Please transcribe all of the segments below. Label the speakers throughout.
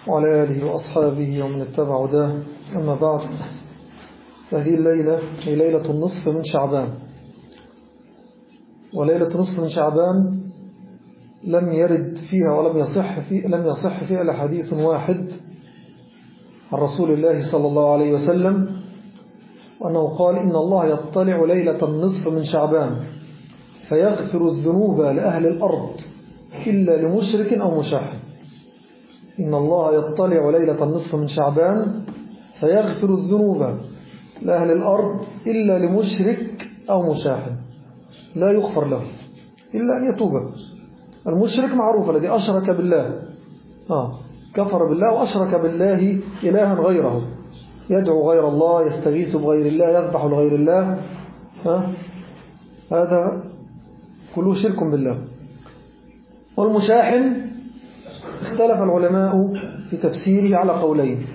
Speaker 1: وعلى آله وأصحابه ومن اتبع هداه. أما بعد، فهذه الليلة هي ليلة النصف من شعبان، وليلة النصف من شعبان لم يرد فيها ولم يصح فيها إلا حديث واحد عن رسول الله صلى الله عليه وسلم، وأنه قال: إن الله يطلع ليلة النصف من شعبان فيغفر الذنوب لأهل الأرض إلا لمشرك أو مشاحن. إن الله يطلع ليلة النصف من شعبان فيغفر الذنوب لأهل الأرض إلا لمشرك أو مشاحن، لا يغفر له إلا أن يتوب. المشرك معروف الذي أشرك بالله، كفر بالله وأشرك بالله إلها غيره، يدعو غير الله، يستغيث بغير الله، يذبح لغير الله، هذا كله شرك بالله. والمشاحن اختلف العلماء في تفسيره على قولين.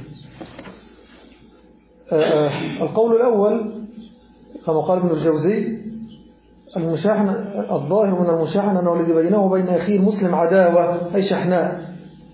Speaker 1: القول الأول كما قال ابن الجوزي: المشاحن الظاهر من المشاحن أنه الذي بينه وبين أخيه المسلم عداوة، أي شحناء،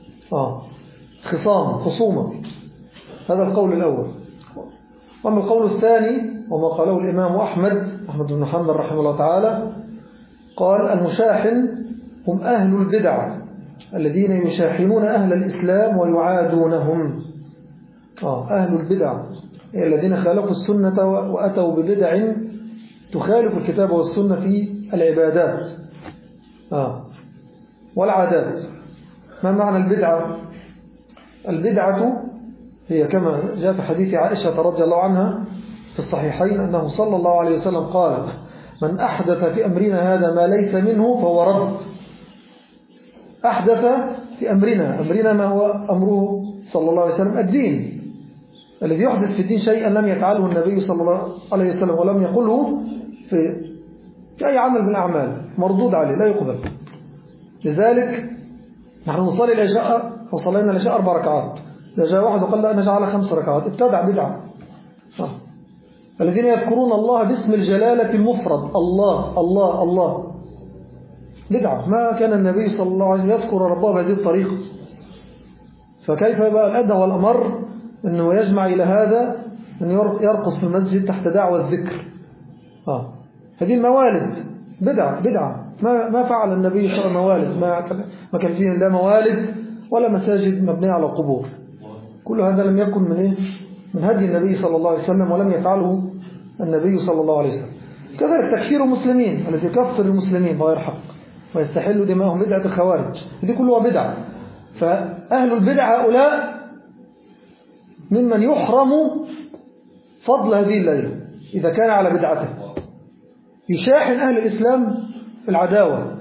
Speaker 1: خصومة. هذا القول الأول. وأما القول الثاني وما قاله الإمام أحمد بن حنبل رحمه الله تعالى، قال: المشاحن هم أهل البدع الذين يشاحنون أهل الإسلام ويعادونهم. أهل البدع الذين خالفوا السنة وأتوا ببدع تخالف الكتاب والسنة في العبادات والعادات. ما معنى البدعة؟ البدعة هي كما جاء في حديث عائشة رضي الله عنها في الصحيحين أنه صلى الله عليه وسلم قال: من أحدث في أمرنا هذا ما ليس منه فهو رد. أحدث في أمرنا ما هو أمره صلى الله عليه وسلم الدين. الذي يحدث في الدين شيئا لم يفعله النبي صلى الله عليه وسلم ولم يقله في أي عمل من الأعمال مردود عليه، لا يقبل. لذلك نحن نصلي العشاء وصلينا العشاء 4 ركعات، إذا جاء واحد وقال: لا نجعل 5 ركعات، ابتدع بدعة. الذين يذكرون الله باسم الجلالة المفرد، الله الله الله، بدعة. ما كان النبي صلى الله عليه وسلم يذكر ربه بهذه الطريقة، فكيف يبقى الأدى والأمر أنه يجمع إلى هذا أن يرقص في المسجد تحت دعوة الذكر؟ هذه الموالد بدعة. ما فعل النبي صلى الله عليه وسلم موالد، ما كان فيه لا موالد ولا مساجد مبنية على القبور. كل هذا لم يكن من هدي النبي صلى الله عليه وسلم، ولم يفعله النبي صلى الله عليه وسلم. كذلك تكفير المسلمين، الذي يكفر المسلمين بغير حق ويستحل دماءهم، بدعة الخوارج، هذه كلها بدعة. فأهل البدع هؤلاء ممن يحرم فضل هذه الليلة إذا كان على بدعته. يشاحن أهل الإسلام في العداوة،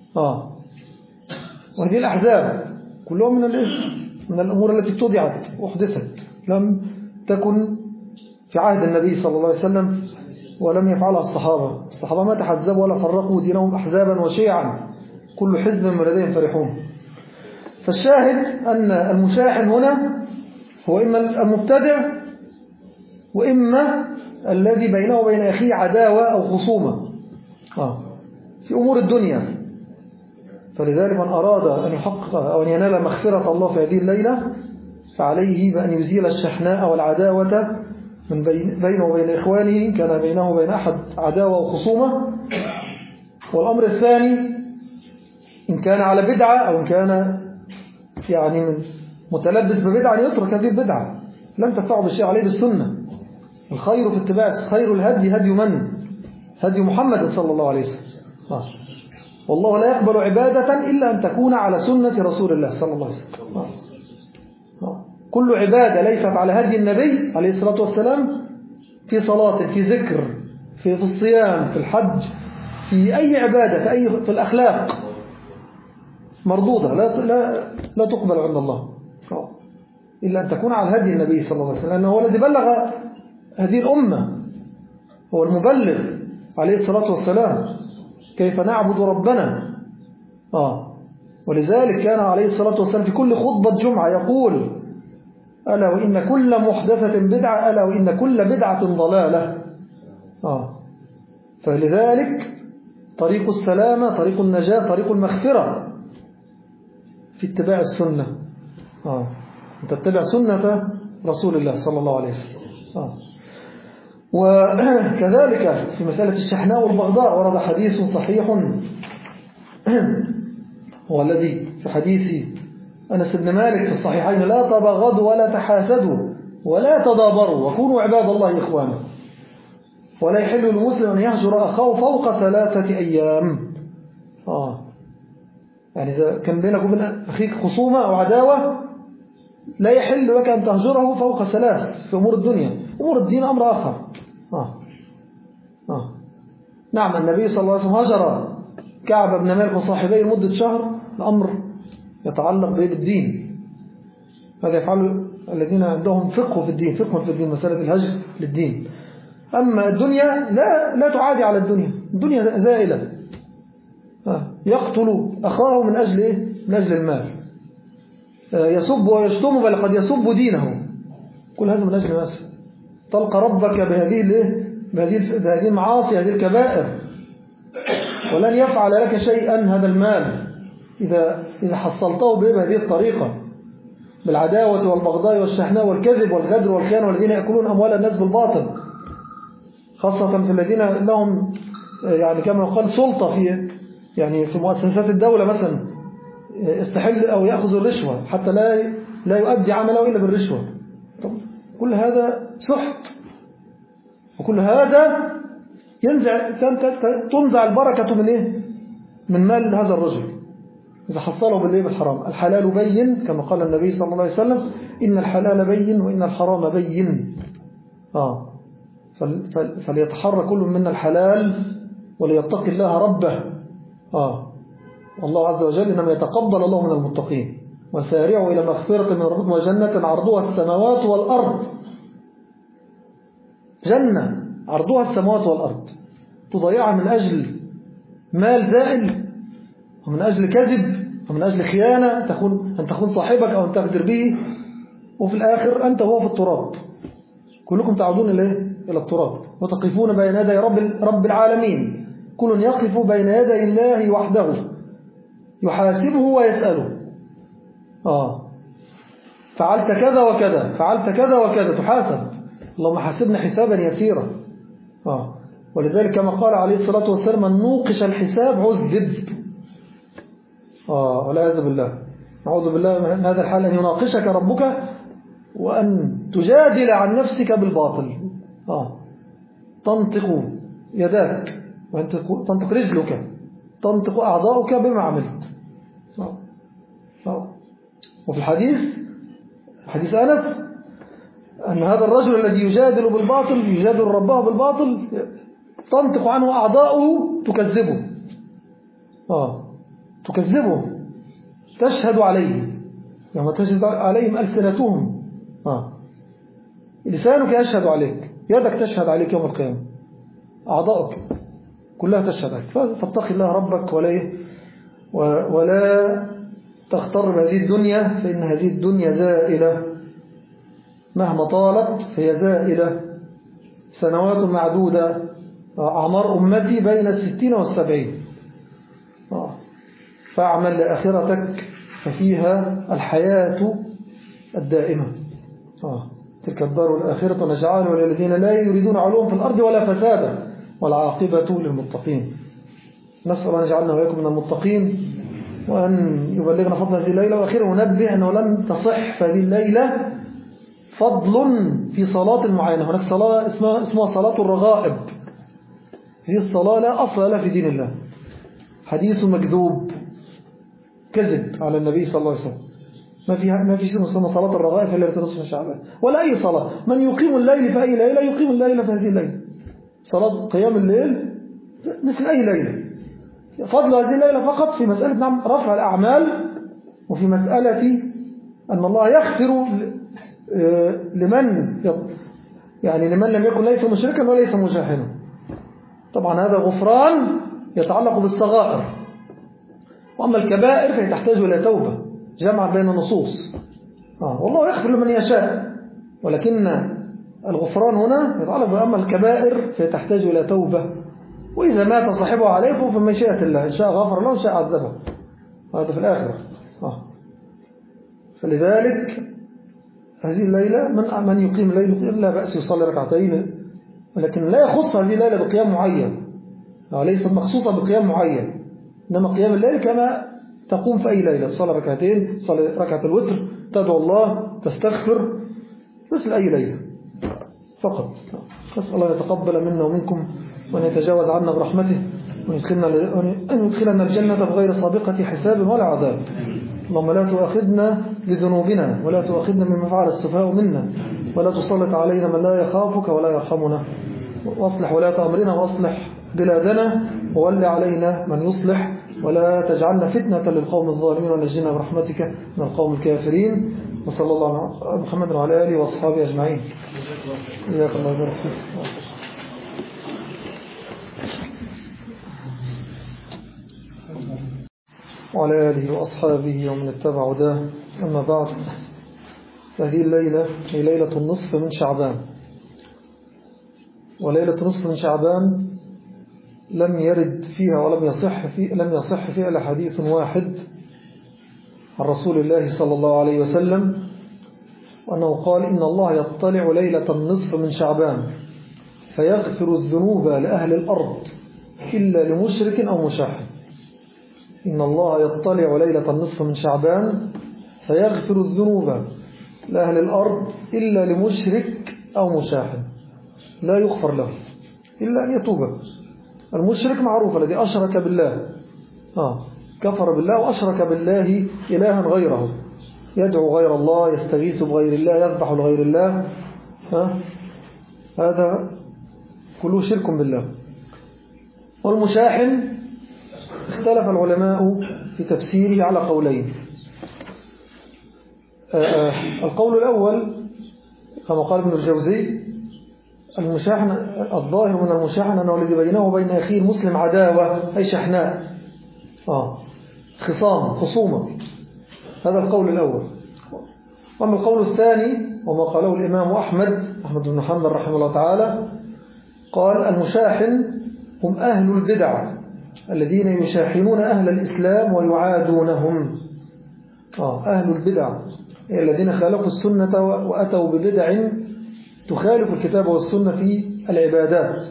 Speaker 1: وهذه الأحزاب كلهم من الأمور التي ابتدعت وحدثت، لم تكن في عهد النبي صلى الله عليه وسلم ولم يفعلها الصحابة ما تحزبوا ولا فرقوا دينهم أحزابا وشيعا، كل حزب من لديهم فرحون. فالشاهد أن المشاحن هنا هو إما المبتدع وإما الذي بينه وبين أخيه عداوة أو خصومة في أمور الدنيا. فلذلك من أراد أن يحقق أو أن ينال مغفرة الله في هذه الليلة فعليه بأن يزيل الشحناء والعداوة من بينه وبين إخوانه، كان بينه وبين أحد عداوة وخصومة. والأمر الثاني، إن كان على بدعة أو إن كان من متلبس ببدعة، يترك هذه البدعة، لم تدفعه بالشيء عليه بالسنة. الخير في اتباع خير الهدي هدي محمد صلى الله عليه وسلم. والله لا يقبل عبادة إلا أن تكون على سنة رسول الله صلى الله عليه وسلم. كل عبادة ليست على هدي النبي عليه الصلاة والسلام، في صلاة، في ذكر، في الصيام، في الحج، في أي عبادة، في الأخلاق، مردودة، لا تقبل عند الله إلا أن تكون على هدي النبي صلى الله عليه وسلم، لأنه هو الذي بلغ هذه الأمة، هو المبلغ عليه الصلاة والسلام. كيف نعبد ربنا؟ ولذلك كان عليه الصلاة والسلام في كل خطبة جمعة يقول: ألا وإن كل محدثة بدعة، ألا وإن كل بدعة ضلالة. فلذلك طريق السلامة، طريق النجاة، طريق المغفرة في اتباع السنة. أن تتبع سنة رسول الله صلى الله عليه وسلم. وكذلك في مسألة الشحناء والبغضاء ورد حديث صحيح هو الذي في حديث أنس بن مالك في الصحيحين: لا تبغضوا ولا تحاسدوا ولا تدابروا وكونوا عباد الله إخوانا، ولا يحل للمسلم أن يهجر أخاه فوق 3 أيام. يعني إذا كان بينك وبين أخيك خصومة أو عداوة لا يحل لك أن تهجره فوق 3 في أمور الدنيا. أمور الدين أمر آخر. نعم، النبي صلى الله عليه وسلم هجر كعب بن مالك وصاحبيه لمدة شهر، الأمر يتعلق بالدين. هذا يفعل الذين عندهم فقه في الدين، مسألة الهجر للدين. أما الدنيا لا تعادي على الدنيا. الدنيا زائلة. يقتل أخاه من أجل إيه؟ من أجل المال. يسب ويشتم، بل قد يسب دينه. كل هذا من أجل المال. تلقى ربك بهذه المعاصي، هذه الكبائر، ولن يفعل لك شيئا هذا المال إذا حصلته بهذه الطريقة، بالعداوة والبغضاء والشحناء والكذب والغدر والخيانة، والذين يأكلون أموال الناس بالباطل، خاصة في الذين لهم يعني كما يقال سلطة في مؤسسات الدولة مثلا، استحل أو يأخذ الرشوة حتى لا يؤدي عمله إلا بالرشوة. طب كل هذا سحت، وكل هذا تنزع البركة من إيه؟ من مال هذا الرجل إذا حصله بالحرام. الحلال بين كما قال النبي صلى الله عليه وسلم: إن الحلال بين وإن الحرام بين. فليتحرى كل منا الحلال وليتقي الله ربه. والله عز وجل إنما يتقبل الله من المتقين. وسارعوا إلى مغفرة من ربكم وجنة عرضها السماوات والأرض. جنة عرضها السماوات والأرض تضيعها من أجل مال زائل، ومن أجل كذب، ومن أجل خيانة، أن تخون صاحبك أو أن تغدر به، وفي الآخر أنت وهو في التراب. كلكم تعودون إلى التراب وتقفون بين يدي رب العالمين. كل يقف بين يدي الله وحده يحاسبه ويسأله: فعلت كذا وكذا، فعلت كذا وكذا، تحاسب. اللهم حاسبنا حسابا يسيرا. ولذلك كما قال عليه الصلاة والسلام: من نوقش الحساب عذب. والعياذ بالله، نعوذ بالله من هذا الحال، أن يناقشك ربك وأن تجادل عن نفسك بالباطل. تنطق يداك وتنطق رجلك، تنطق أعضاؤك بما عملت. وفي حديث أنس أن هذا الرجل الذي يجادل بالباطل، يجادل ربه بالباطل، تنطق عنه أعضاؤه تكذبه. تكذبه، تشهد عليه يوم تشهد عليهم ألسنتهم. لسانك يشهد عليك، يدك تشهد عليك يوم القيامة، أعضاؤك كلها تشهد عليك. فاتق الله ربك ولا تغتر بهذه الدنيا، فإن هذه الدنيا زائلة مهما طالت، فهي زائلة. سنوات معدودة، أعمار أمتي بين 60 و70. فاعمل لآخرتك ففيها الحياة الدائمة. تلك الدار الآخرة نجعلها للذين لا يريدون علوم في الأرض ولا فسادا والعاقبة للمتقين. نسأل الله أن يجعلنا وإياكم من المتقين، وأن يبلغنا فضل هذه الليلة. وأخيرا ننبه أنه لن تصح في هذه الليلة فضل في صلاة المعينة. هناك صلاة اسمها صلاة الرغائب. هذه الصلاة لا أصل لها في دين الله، حديث مكذوب، كذب على النبي صلى الله عليه وسلم. ما في شيء اسمه صلاة الرغائب في ليلة نصف شعبان، ولا أي صلاة. من يقيم الليل في أي ليلة يقيم الليل في هذه الليلة. صلاة قيام الليل مثل أي ليلة. فضل هذه الليلة فقط في مسألة رفع الأعمال، وفي مسألة أن الله يغفر لمن لم يكن ليس مشركا وليس مجاهلا. طبعا هذا غفران يتعلق بالصغائر، وأما الكبائر فهي تحتاج إلى توبة، جمع بين النصوص. والله يغفر لمن يشاء، ولكن الغفران هنا يتعلق بأما الكبائر فهي تحتاج إلى توبة. وإذا مات صاحبه عليه فهو مشيئة الله، إن شاء غفر له وإن شاء عذبه، هذا في الآخرة. فلذلك هذه الليلة من يقيم الليل لا بأس يصلي ركعتين، ولكن لا يخص هذه الليلة بقيام معين، ليست مخصوصة بقيام معين، إنما قيام الليل كما تقوم في أي ليلة، تصلي ركعتين، تصلي ركعة الوتر، تدعو الله، تستغفر، مثل أي ليلة فقط. نسأل الله يتقبل منا ومنكم وأن يتجاوز عنا برحمته وأن يدخلنا الجنة بغير سابقة حساب ولا عذاب. اللهم لا تؤاخذنا بذنوبنا ولا تؤاخذنا مما فعل السفهاء منا ولا تسلط علينا من لا يخافك ولا يرحمنا، واصلح ولاة أمرنا واصلح بلادنا وول علينا من يصلح، ولا تجعلنا فتنة للقوم الظالمين ونجينا برحمتك من القوم الكافرين. وصلى الله على محمد وعلى آله وأصحابه أجمعين. إياك الله يبارك فيك. وعلى آله وأصحابه ومن اتبع هداه. أما بعد، هذه الليلة هي ليلة النصف من شعبان، وليلة نصف من شعبان لم يرد فيها ولم يصح فيها إلا حديث واحد عن رسول الله صلى الله عليه وسلم، وأنه قال: إن الله يطلع ليلة النصف من شعبان فيغفر الذنوب لأهل الأرض إلا لمشرك أو مشاحن. إن الله يطلع ليلة النصف من شعبان فيغفر الذنوب لأهل الأرض إلا لمشرك أو مشاحن، لا يغفر له إلا أن يتوب. المشرك معروف الذي أشرك بالله، كفر بالله وأشرك بالله إلها غيره، يدعو غير الله، يستغيث بغير الله، يذبح لغير الله، هذا كله شرك بالله. والمشاحن اختلف العلماء في تفسيره على قولين. القول الأول كما قال ابن الجوزي: المشاحن الظاهر من المشاحن أنه الذي بينه وبين أخيه المسلم عداوة، أي شحناء، خصومة. هذا القول الأول. وأما القول الثاني وما قاله الإمام أحمد بن حنبل رحمه الله تعالى، قال: المشاحن هم أهل البدع الذين يشاحنون أهل الإسلام ويعادونهم. أهل البدع الذين خالفوا السنة وأتوا ببدع تخالف الكتاب والسنة في العبادات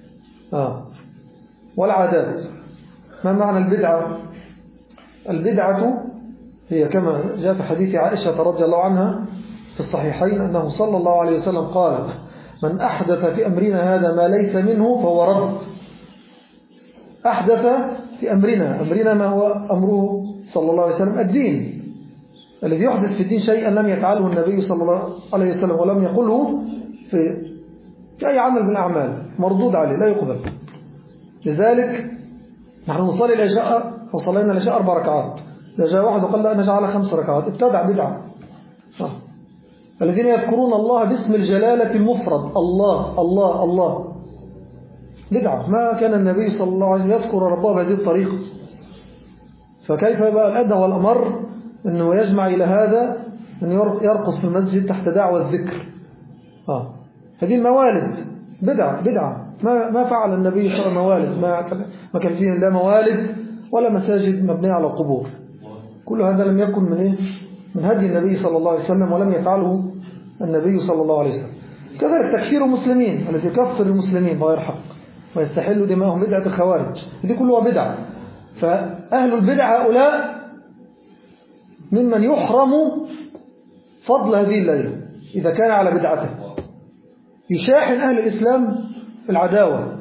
Speaker 1: والعادات. ما معنى البدعة؟ البدعة هي كما جاء في حديث عائشة رضي الله عنها في الصحيحين أنه صلى الله عليه وسلم قال: من أحدث في أمرنا هذا ما ليس منه فهو رد. أحدث في أمرنا ما هو أمره صلى الله عليه وسلم الدين. الذي يحدث في الدين شيئا لم يفعله النبي صلى الله عليه وسلم ولم يقله في أي عمل من الأعمال مردود عليه، لا يقبل. لذلك نحن نصلي العشاء وصلينا العشاء 4 ركعات، جاء واحد وقال: لا نجعل 5 ركعات، ابتدع بدعة. الذين يذكرون الله باسم الجلالة المفرد، الله الله الله، بدعة. ما كان النبي صلى الله عليه وسلم يذكر ربه بهذه الطريقة، فكيف يبقى الأدى والأمر أنه يجمع إلى هذا أن يرقص في المسجد تحت دعوة الذكر؟ هذه الموالد بدعة. ما فعل النبي صلى الله عليه وسلم موالد، ما كان فيه لا موالد ولا مساجد مبنية على القبور. كل هذا لم يكن من هدي النبي صلى الله عليه وسلم ولم يفعله النبي صلى الله عليه وسلم. كذلك تكفير المسلمين، الذي يكفر المسلمين بغير حق ويستحل دماءهم، بدعة الخوارج، دي كلها بدعة. فأهل البدع هؤلاء ممن يحرم فضل هذه الليلة إذا كان على بدعته، يشاحن أهل الإسلام في العداوة.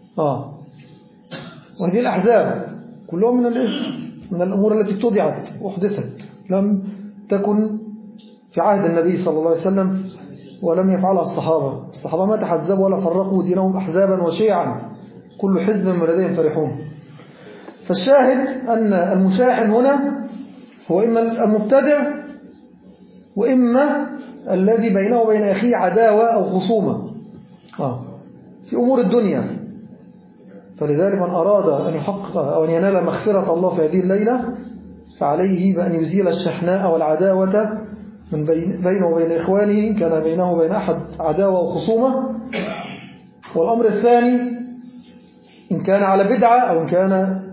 Speaker 1: وهذه الأحزاب كلهم من الأمور التي ابتدعت وحدثت، لم تكن في عهد النبي صلى الله عليه وسلم ولم يفعلها الصحابة ما تحزبوا ولا فرقوا دينهم أحزابا وشيعا، كل حزب من لديهم فرحون. فالشاهد أن المشاحن هنا هو إما المبتدع وإما الذي بينه وبين أخيه عداوة أو خصومة في أمور الدنيا. فلذلك من أراد أن يحقق أو أن ينال مغفرة الله في هذه الليلة فعليه بأن يزيل الشحناء والعداوة من بينه وبين إخوانه، كان بينه وبين أحد عداوة وخصومة. والأمر الثاني إن كان على بدعة أو إن كان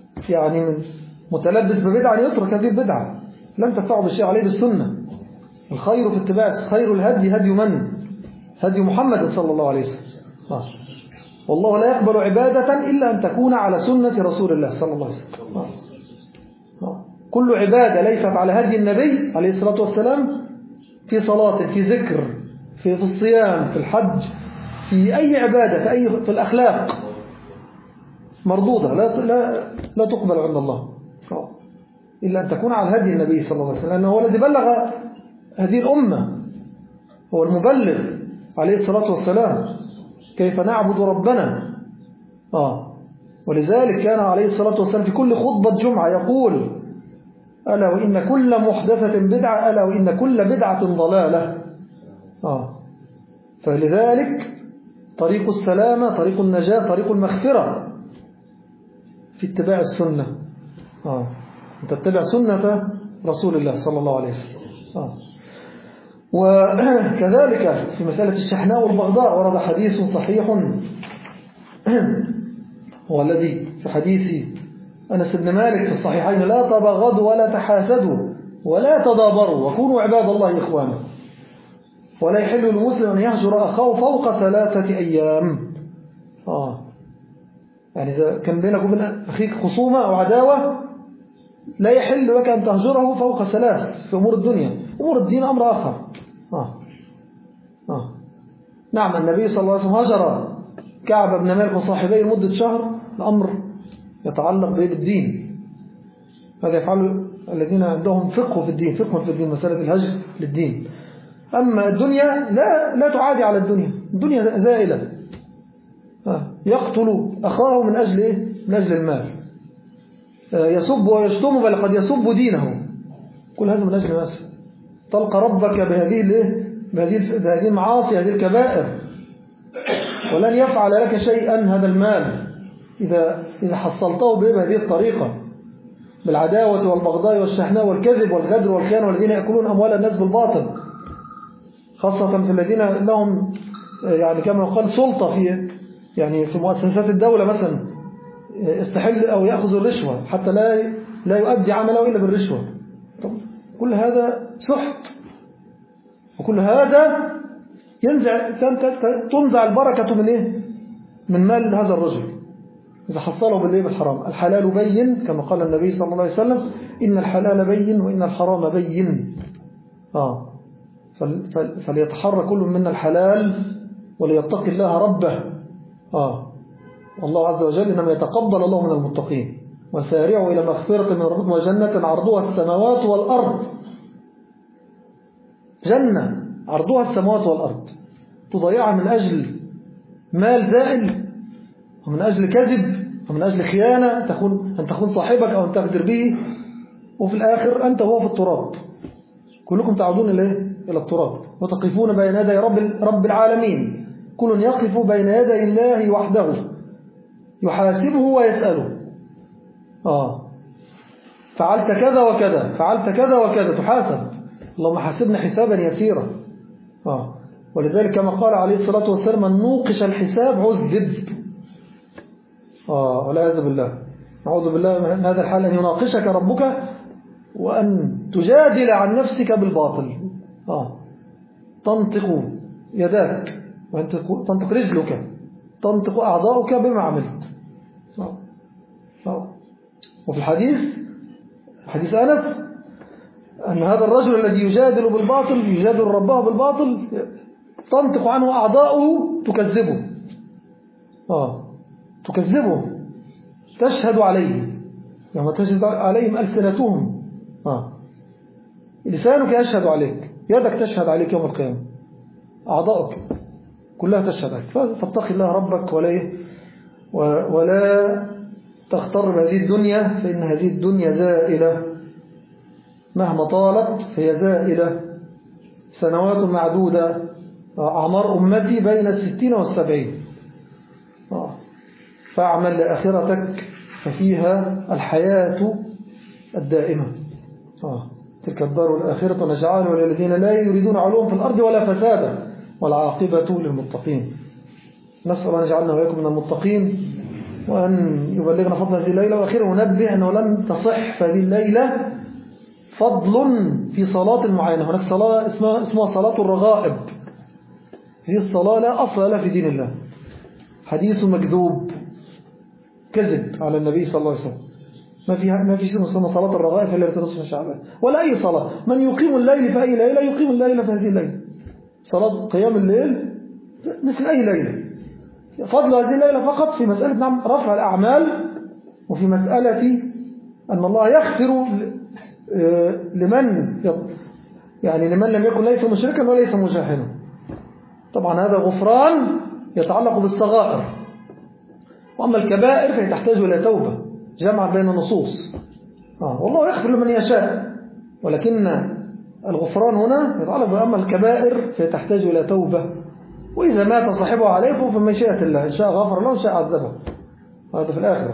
Speaker 1: متلبس ببدعة يترك هذه البدعة، لم تدفعه بالشيء عليه بالسنة. الخير في اتباع خير الهدي هدي من؟ هدي محمد صلى الله عليه وسلم. والله لا يقبل عبادة إلا أن تكون على سنة رسول الله صلى الله عليه وسلم. كل عبادة ليست على هدي النبي عليه الصلاة والسلام، في صلاة، في ذكر، في الصيام، في الحج، في أي عبادة، في الأخلاق، مردودة لا تقبل عند الله إلا أن تكون على هدي النبي صلى الله عليه وسلم، لأنه هو الذي بلغ هذه الأمة، هو المبلغ عليه الصلاة والسلام. كيف نعبد ربنا؟ ولذلك كان عليه الصلاة والسلام في كل خطبة جمعة يقول: ألا وإن كل محدثة بدعة، ألا وإن كل بدعة ضلالة. فلذلك طريق السلامة، طريق النجاة، طريق المغفرة في اتباع السنة. أن تتبع سنة رسول الله صلى الله عليه وسلم. وكذلك في مسألة الشحناء والبغضاء ورد حديث صحيح هو الذي في حديث أنس بن مالك في الصحيحين: لا تبغضوا ولا تحاسدوا ولا تدابروا وكونوا عباد الله إخوانا، ولا يحل للمسلم أن يهجر أخاه فوق 3 أيام. يعني إذا كان بينك وبين أخيك خصومة أو عداوة لا يحل لك أن تهجره فوق 3 في أمور الدنيا. أمور الدين أمر آخر. نعم، النبي صلى الله عليه وسلم هجر كعب بن مالك وصاحبيه لمدة شهر، الأمر يتعلق بالدين. هذا يفعل الذين عندهم فقه في الدين، مسألة الهجر للدين. أما الدنيا لا تعادي على الدنيا زائلة. يقتل أخاه من أجل إيه؟ من أجل المال. يسب ويشتم، بل قد يسب دينه. كل هذا من أجل المال. تلقى ربك بهذه المعاصي، هذه الكبائر، ولن يفعل لك شيئا هذا المال إذا حصلته بهذه الطريقة، بالعداوة والبغضاء والشحناء والكذب والغدر والخيانة، والذين يأكلون أموال الناس بالباطل، خاصة في الذين لهم يعني كما يقال سلطة في مؤسسات الدولة مثلا، استحل أو يأخذ الرشوة حتى لا يؤدي عمله إلا بالرشوة. طب كل هذا سحت، وكل هذا تنزع البركة من إيه؟ من مال هذا الرجل إذا حصله بالحرام. الحلال بين كما قال النبي صلى الله عليه وسلم: إن الحلال بين وإن الحرام بين. فليتحرى كل منا الحلال وليتقي الله ربه. والله عز وجل إنما يتقبل الله من المتقين. وسارعوا إلى مغفرة من ربكم وجنة عرضها السماوات والأرض. جنة عرضها السماوات والأرض تضيعها من أجل مال زائل، ومن أجل كذب، ومن أجل خيانة، أن تخون صاحبك أو أن تغدر به، وفي الآخر أنت وهو في التراب. كلكم تعودون إلى التراب وتقفون بين يدي رب العالمين. كل يقف بين يدي الله وحده يحاسبه ويسأله: فعلت كذا وكذا، فعلت كذا وكذا، تحاسب. اللهم حاسبنا حسابا يسيرا. ولذلك كما قال عليه الصلاة والسلام: من نوقش الحساب عذب. والعياذ بالله، نعوذ بالله من هذا الحال، أن يناقشك ربك وأن تجادل عن نفسك بالباطل. تنطق يداك وتنطق رجلك، تنطق أعضاؤك بما عملت. وفي الحديث حديث أنس أن هذا الرجل الذي يجادل بالباطل، يجادل ربه بالباطل، تنطق عنه أعضاؤه تكذبه. تكذبه، تشهد عليه يوم تشهد عليهم ألسنتهم. لسانك يشهد عليك، يدك تشهد عليك يوم القيامة، أعضاؤك كلها تشهد عليك. فاتق الله ربك ولا تغتر بهذه الدنيا، فإن هذه الدنيا زائلة مهما طالت، فهي زائلة. سنوات معدودة، أعمار أمتي بين 60 و70. فاعمل لآخرتك ففيها الحياة الدائمة. تلك الدار الآخرة نجعلها للذين لا يريدون علوم في الأرض ولا فسادا والعاقبة للمتقين. نسأل أن يجعلنا وإياكم من المتقين، وأن يبلغنا فضل هذه الليلة. وأخيرا ننبه أنه لن تصح في هذه الليلة فضل في صلاة معينة. هناك صلاة اسمها صلاة الرغائب. هذه الصلاة لا أصل لها في دين الله، حديث مكذوب، كذب على النبي صلى الله عليه وسلم. ما في شيء اسمه صلاة الرغائب إلا نصف شعبان، ولا أي صلاة. من يقيم الليل في أي ليلة يقيم الليل في هذه الليلة. صلاة قيام الليل مثل أي ليلة. فضل هذه الليلة فقط في مسألة رفع الأعمال، وفي مسألة أن الله يغفر لمن لم يكن ليس مشركا وليس مجاهلا. طبعا هذا غفران يتعلق بالصغائر، وأما الكبائر فهي تحتاج إلى توبة، جمع بين النصوص. والله يغفر لمن يشاء، ولكن الغفران هنا يتعلق بأما الكبائر فهي تحتاج إلى توبة. وإذا مات صاحبه عليه فهو مشيئة الله، إن شاء غفر له وإن شاء عذبه، هذا في الآخرة.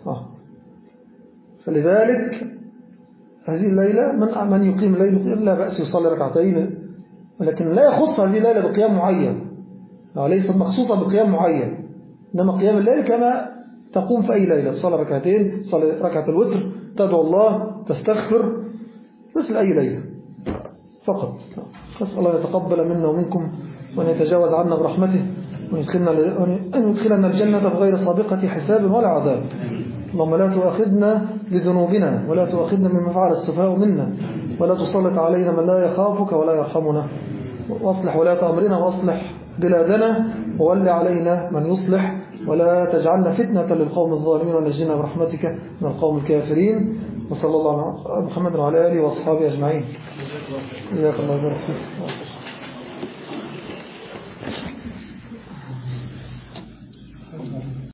Speaker 1: فلذلك هذه الليلة من يقيم الليل لا بأس يصلي ركعتين، ولكن لا يخص هذه الليلة بقيام معين، ليست مخصوصة بقيام معين، إنما قيام الليل كما تقوم في أي ليلة، تصلي ركعتين، تصلي ركعة الوتر، تدعو الله، تستغفر، مثل أي ليلة فقط. نسأل الله يتقبل منا ومنكم، وأن يتجاوز عنا برحمته، وأن يدخلنا الجنة بغير سابقة حساب ولا عذاب. اللهم لا تؤاخذنا بذنوبنا، ولا تؤاخذنا مما فعل السفهاء منا، ولا تسلط علينا من لا يخافك ولا يرحمنا. واصلح ولاة أمرنا، واصلح بلادنا، وول علينا من يصلح، ولا تجعلنا فتنة للقوم الظالمين، ونجينا برحمتك من القوم الكافرين. وصلى الله على محمد وعلى آله وأصحابه أجمعين. إياك الله يبارك فيك.